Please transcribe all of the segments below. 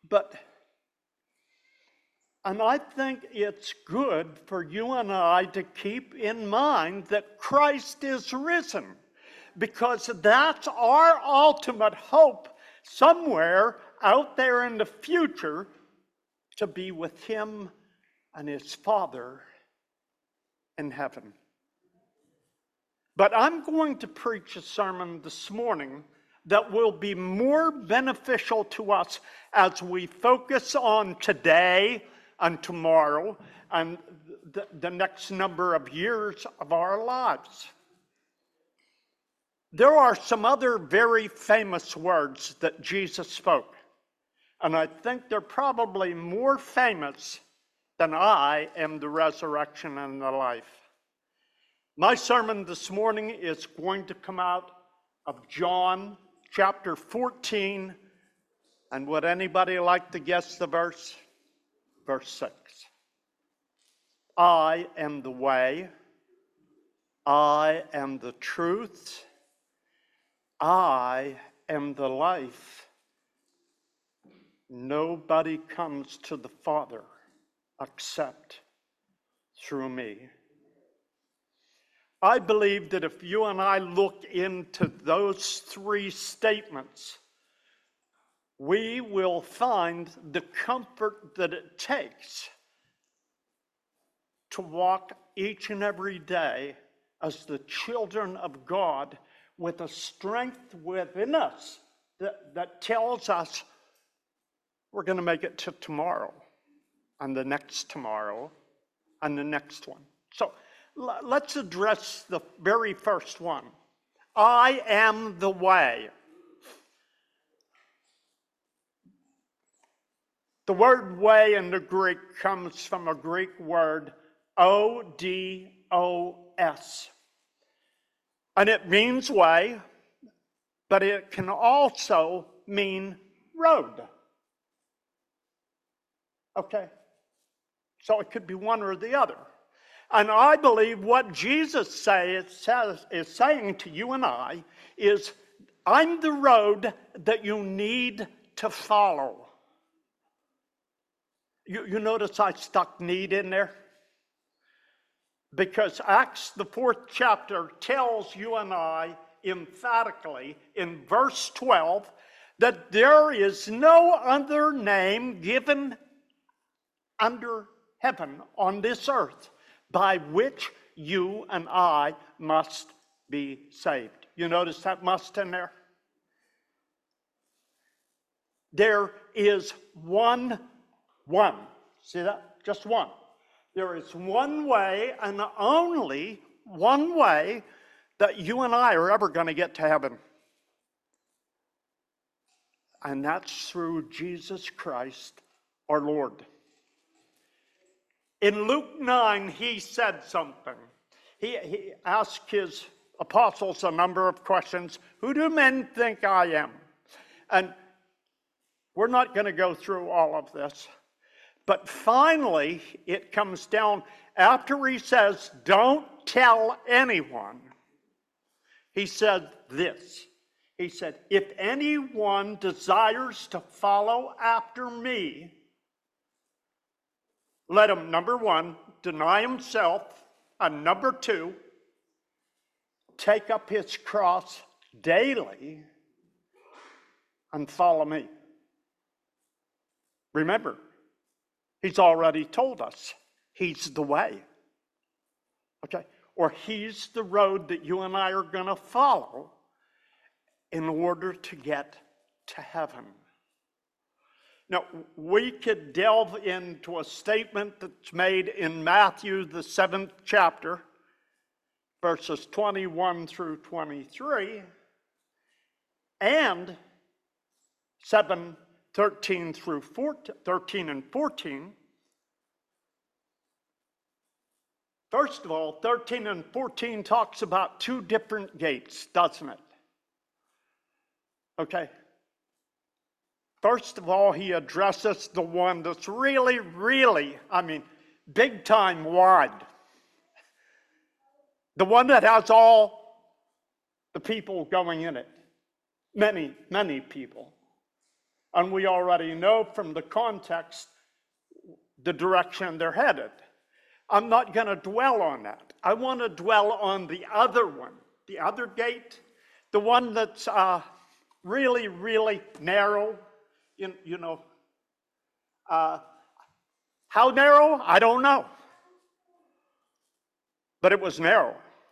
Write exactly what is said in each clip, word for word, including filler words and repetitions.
But, and I think it's good for you and I to keep in mind that Christ is risen, because that's our ultimate hope somewhere out there in the future, to be with him and his Father in heaven. But I'm going to preach a sermon this morning that will be more beneficial to us as we focus on today and tomorrow and the, the next number of years of our lives. There are some other very famous words that Jesus spoke, and I think they're probably more famous than I am the resurrection and the life. My sermon this morning is going to come out of John chapter fourteen, and would anybody like to guess the verse? Verse six. I am the way, I am the truth, I am the life. Nobody comes to the Father except through me. I believe that if you and I look into those three statements, we will find the comfort that it takes to walk each and every day as the children of God with a strength within us that, that tells us we're going to make it to tomorrow and the next tomorrow and the next one. So let's address the very first one. I am the way. The word way in the Greek comes from a Greek word, O D O S. And it means way, but it can also mean road. Okay? So it could be one or the other. And I believe what Jesus say, says, is saying to you and I is, I'm the road that you need to follow. You, you notice I stuck need in there? Because Acts, the fourth chapter, tells you and I emphatically in verse twelve that there is no other name given under heaven on this earth by which you and I must be saved. You notice that must in there? There is one, one. See that? Just one. There is one way and only one way that you and I are ever going to get to heaven. And that's through Jesus Christ, our Lord. In Luke nine, he said something. He, he asked his apostles a number of questions. Who do men think I am? And we're not going to go through all of this. But finally, it comes down after he says, don't tell anyone. He said this. He said, if anyone desires to follow after me, let him, number one, deny himself, and number two, take up his cross daily and follow me. Remember, he's already told us he's the way. Okay? Or he's the road that you and I are going to follow in order to get to heaven. Now, we could delve into a statement that's made in Matthew, the seventh chapter, verses twenty-one through twenty-three, and seven, thirteen through fourteen, thirteen and fourteen. First of all, thirteen and fourteen talks about two different gates, doesn't it? Okay. First of all, he addresses the one that's really, really, I mean, big time wide. The one that has all the people going in it. Many, many people. And we already know from the context the direction they're headed. I'm not going to dwell on that. I want to dwell on the other one, the other gate, the one that's uh, really, really narrow. You, you know, uh, how narrow? I don't know. But it was narrow.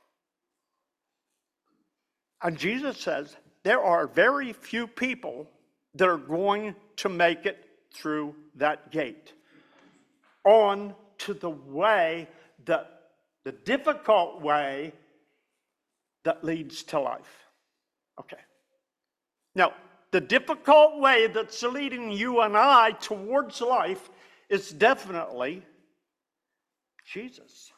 And Jesus says there are very few people that are going to make it through that gate on to the way, the, the difficult way that leads to life. Okay. Now, the difficult way that's leading you and I towards life is definitely Jesus.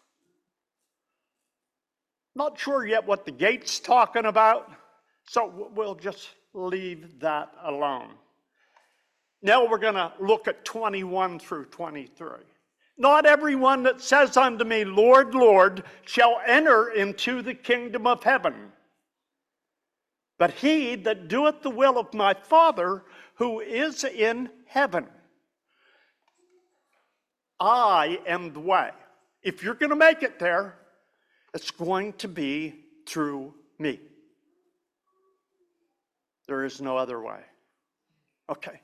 Not sure yet what the gate's talking about, so we'll just leave that alone. Now we're going to look at twenty-one through twenty-three. Not everyone that says unto me, Lord, Lord, shall enter into the kingdom of heaven, but he that doeth the will of my Father who is in heaven. I am the way. If you're going to make it there, it's going to be through me. There is no other way. Okay.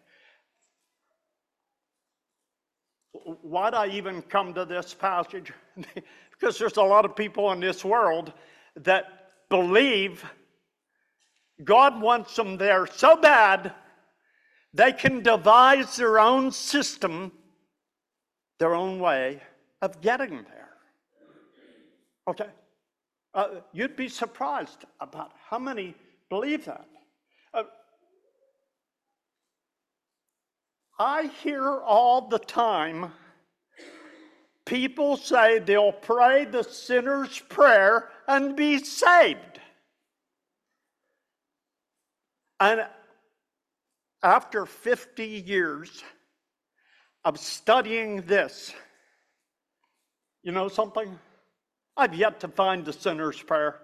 Why'd I even come to this passage? Because there's a lot of people in this world that believe God wants them there so bad they can devise their own system, their own way of getting there. Okay? Uh, you'd be surprised about how many believe that. Uh, I hear all the time people say they'll pray the sinner's prayer and be saved. And after fifty years of studying this, you know something? I've yet to find the sinner's prayer.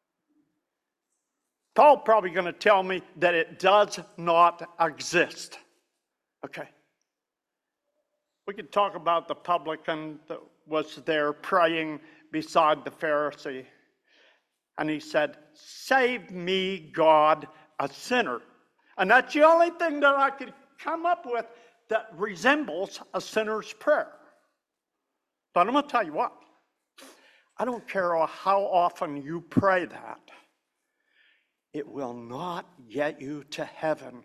Paul's probably going to tell me that it does not exist. Okay. We could talk about the publican that was there praying beside the Pharisee. And he said, save me, God, a sinner. And that's the only thing that I could come up with that resembles a sinner's prayer. But I'm going to tell you what. I don't care how often you pray that. It will not get you to heaven.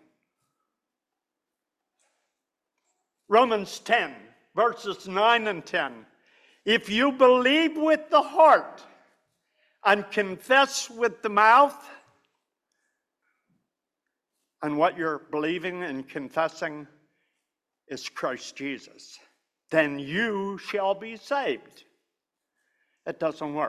Romans ten, verses nine and ten. If you believe with the heart and confess with the mouth, and what you're believing and confessing is Christ Jesus, then you shall be saved. It doesn't work.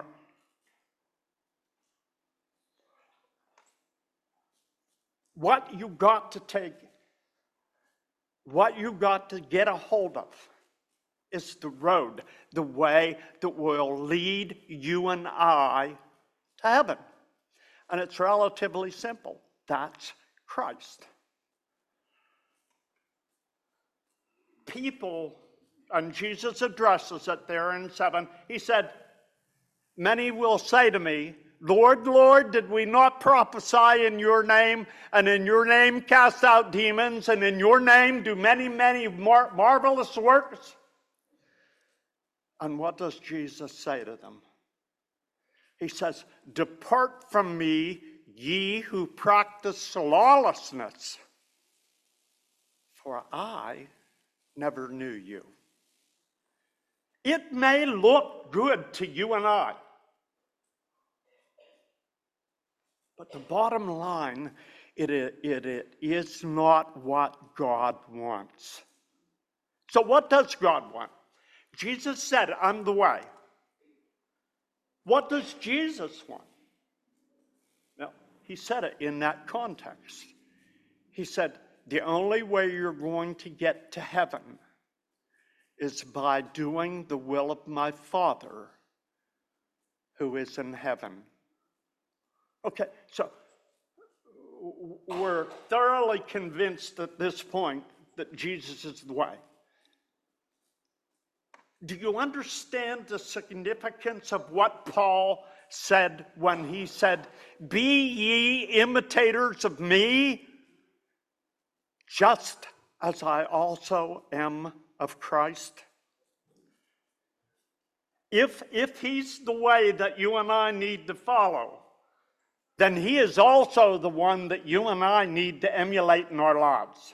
What you got to take, what you got to get a hold of is the road, the way that will lead you and I to heaven. And it's relatively simple. That's Christ. People, and Jesus addresses it there in seven, he said, many will say to me, Lord, Lord, did we not prophesy in your name, and in your name cast out demons, and in your name do many, many mar- marvelous works? And what does Jesus say to them? He says, depart from me, ye who practice lawlessness, for I never knew you. It may look good to you and I, but the bottom line, it, it, it is not what God wants. So what does God want? Jesus said, I'm the way. What does Jesus want? Now, he said it in that context. He said, the only way you're going to get to heaven is by doing the will of my Father who is in heaven. Okay, so we're thoroughly convinced at this point that Jesus is the way. Do you understand the significance of what Paul said when he said, "Be ye imitators of me, just as I also am of Christ"? If, if he's the way that you and I need to follow, then he is also the one that you and I need to emulate in our lives.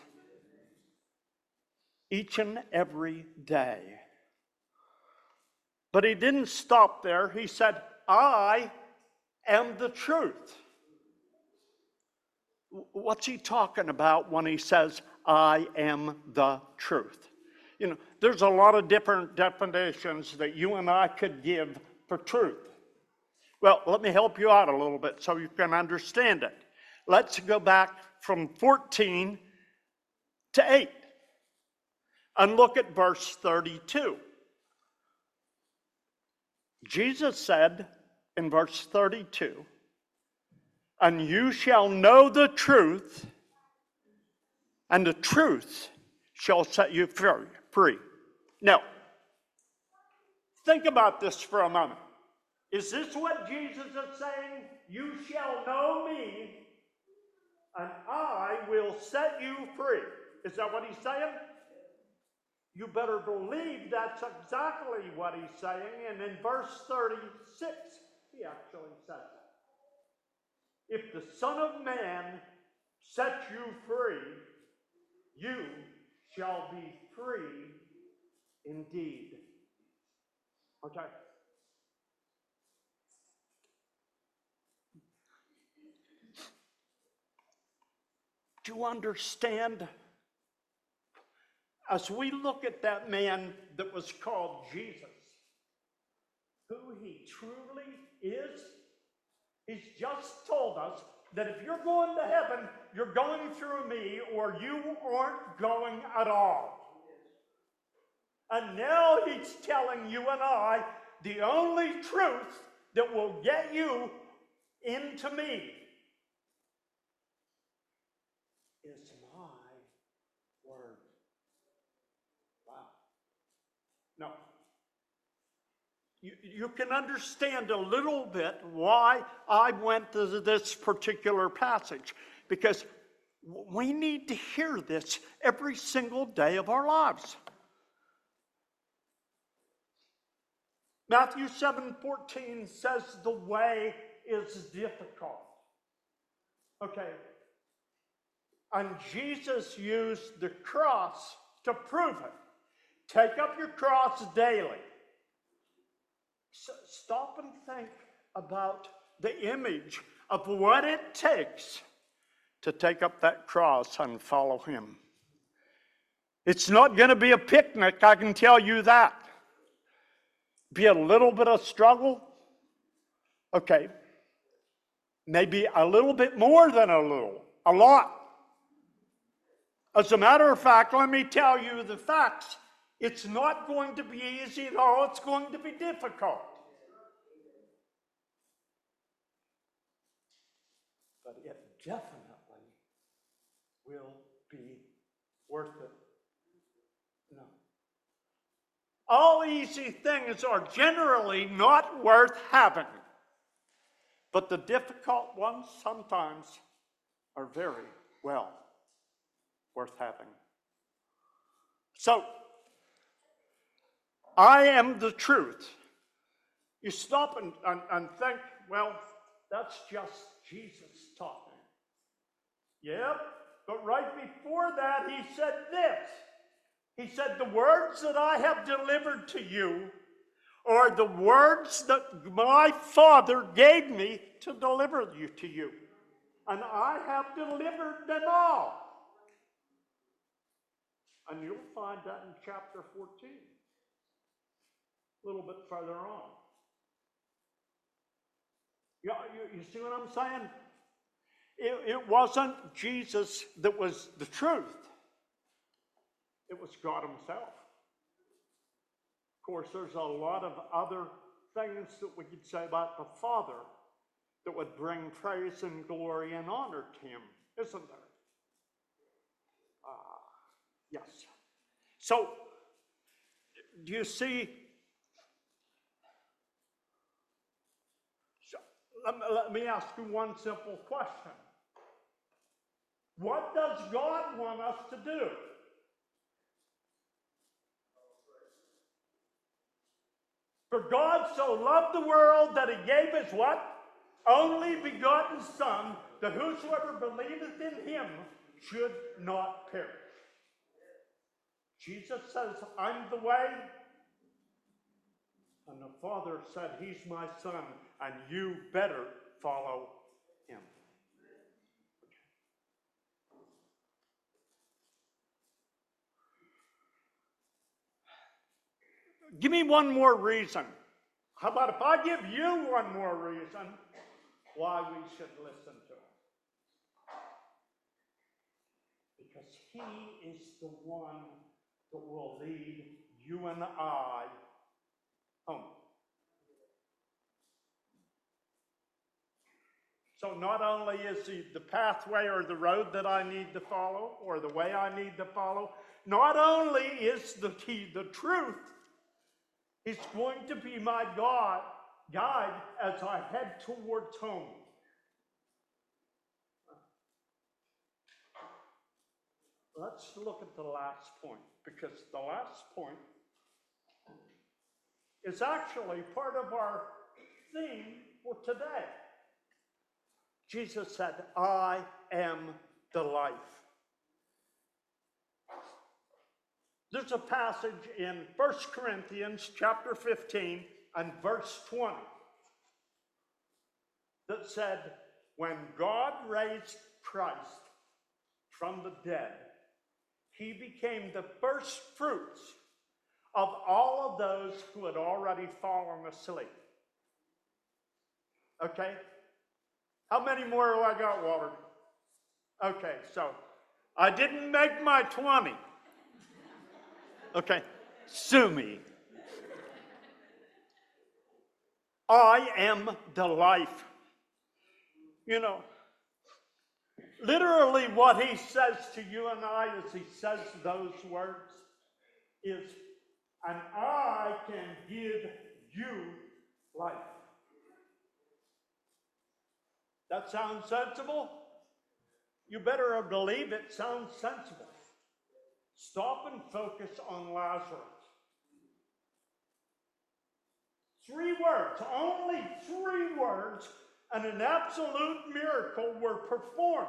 Each and every day. But he didn't stop there. He said, "I am the truth." What's he talking about when he says, "I am the truth"? You know, there's a lot of different definitions that you and I could give for truth. Well, let me help you out a little bit so you can understand it. Let's go back from fourteen to eight and look at verse thirty-two. Jesus said in verse thirty-two, "And you shall know the truth, and the truth shall set you free." Now, think about this for a moment. Is this what Jesus is saying? You shall know me, and I will set you free. Is that what he's saying? You better believe that's exactly what he's saying. And in verse thirty-six, he actually says it. If the Son of Man sets you free, you shall be free indeed. Okay. Do you understand? As we look at that man that was called Jesus, who he truly is, he's just told us that if you're going to heaven, you're going through me, or you aren't going at all. And now he's telling you and I the only truth that will get you into me is my word. Wow. No. You, you can understand a little bit why I went to this particular passage, because we need to hear this every single day of our lives. Matthew seven fourteen says the way is difficult. Okay. And Jesus used the cross to prove it. Take up your cross daily. So stop and think about the image of what it takes to take up that cross and follow him. It's not going to be a picnic, I can tell you that. Be a little bit of struggle. Okay. Maybe a little bit more than a little. A lot. As a matter of fact, let me tell you the facts. It's not going to be easy at all. It's going to be difficult. But it definitely will be worth it. No. All easy things are generally not worth having. But the difficult ones sometimes are very well worth having. So, I am the truth. You stop and, and, and think, well, that's just Jesus talking. Yep, but right before that, he said this. He said, the words that I have delivered to you are the words that my Father gave me to deliver you to you. And I have delivered them all. And you'll find that in chapter fourteen. A little bit further on. You, you, you see what I'm saying? It, it wasn't Jesus that was the truth. It was God himself. Of course, there's a lot of other things that we could say about the Father. that would bring praise and glory and honor to him, isn't there? Uh, yes. So, do you see? So, let, let me ask you one simple question. What does God want us to do? For God so loved the world that he gave his what? Only begotten Son, that whosoever believeth in him should not perish. Jesus says, I'm the way. And the Father said, he's my Son, and you better follow him. Give me one more reason. How about if I give you one more reason why we should listen to him? Because he is the one that will lead you and I home. So not only is he the pathway or the road that I need to follow, or the way I need to follow, not only is the he the truth, he's going to be my God, guide as I head towards home. Let's look at the last point, because the last point is actually part of our theme for today. Jesus said, I am the life. There's a passage in First Corinthians chapter fifteen and verse twenty that said, when God raised Christ from the dead, he became the first fruits of all of those who had already fallen asleep. Okay? How many more have I got, Walter? Okay, so I didn't make my twenty. Okay, sue me. I am the life. You know, literally what he says to you and I as he says those words is, and I can give you life. That sounds sensible? You better believe it sounds sensible. Stop and focus on Lazarus. Three words, only three words, and an absolute miracle were performed.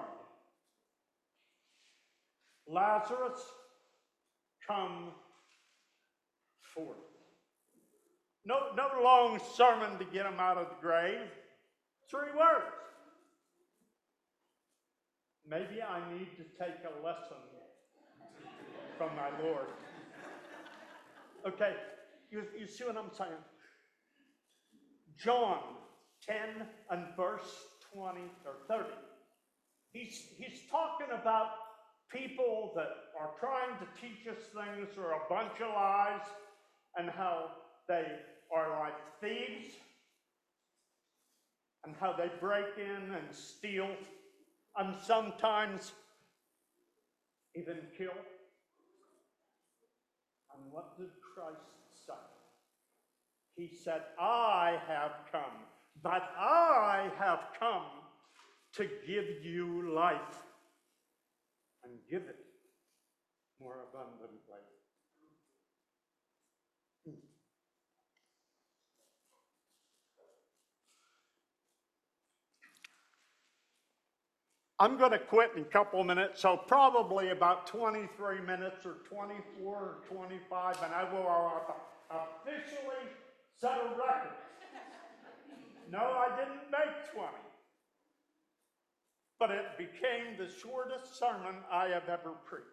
Lazarus, come forth. No, no long sermon to get him out of the grave. Three words. Maybe I need to take a lesson from my Lord. Okay, you, you see what I'm saying? John ten and verse twenty or thirty. He's, he's talking about people that are trying to teach us things or a bunch of lies, and how they are like thieves, and how they break in and steal, and sometimes even kill. And what did Christ say? He said, I have come, but I have come to give you life and give it more abundantly. I'm going to quit in a couple of minutes, so probably about twenty-three minutes or twenty-four or twenty-five, and I will officially set a record. No, I didn't make twenty. But it became the shortest sermon I have ever preached.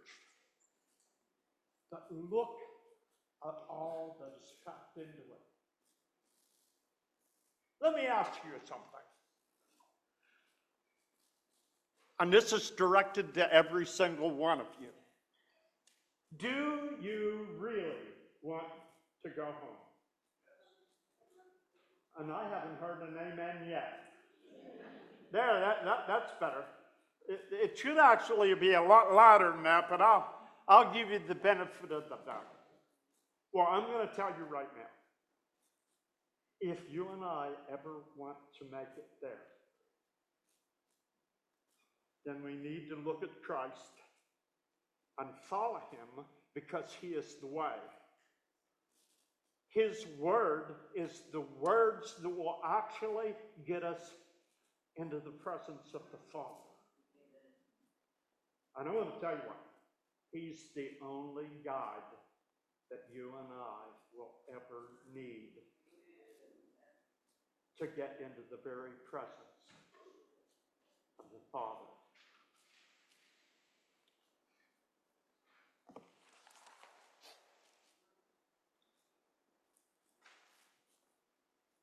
But look at all that is packed into it. Let me ask you something. And this is directed to every single one of you. Do you really want to go home? And I haven't heard an amen yet. There, that, that, that's better. It, it should actually be a lot louder than that, but I'll, I'll give you the benefit of the doubt. Well, I'm going to tell you right now. If you and I ever want to make it there, then we need to look at Christ and follow him because he is the way. His word is the words that will actually get us into the presence of the Father. And I want to tell you what, he's the only guide that you and I will ever need to get into the very presence of the Father.